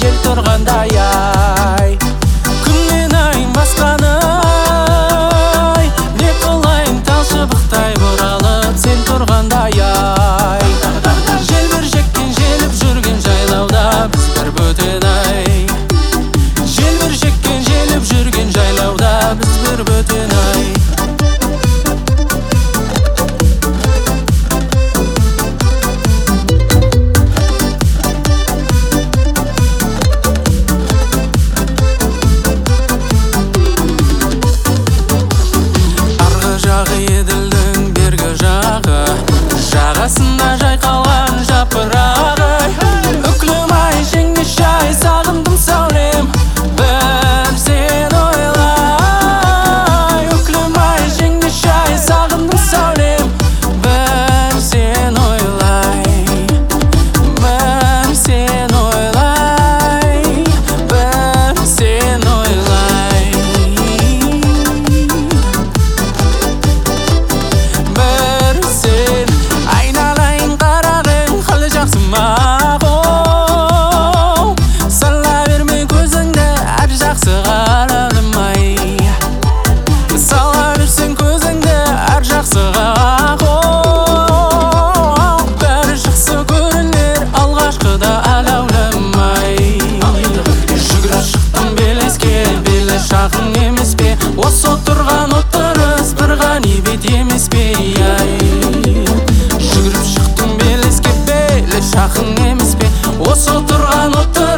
жел тұрғандай ай. Күннен айың басқаны ай, не қылайын тал шыбықтай бұралып сен тұрғандай ай. Желбір жеккен желіп жүрген жайлауда біз бір бөтен ай. Желбір жеккен желіп жүрген жайлауда біз бір бөтен ай. Еділдің бергі жағы, жағасында жайқалған жапырағы. Үклім ай жеңге шай сағындым сәулем, бір сен ойлай. Үклім ай жеңге шай сағындым сәулем, бір сен ойлай. Бір сен ойлай, бір сен ойлай. Бір сен айналайын қарағың халі жақсы мағым. Сала берме көзіңді әр жақсы қарағым ай. Сала берсең көзіңді әр жақсы қарағым. Бәрі жақсы көрінер алғашқыда әләулім ай. Жүгіріп шықтым белеске, белі шағын емес пе? Осы отырған отырыс бір ғанибет емес пе ай. Жүгіріп шықтым белеске, белі шағын емес пе? Осы отырған отырыс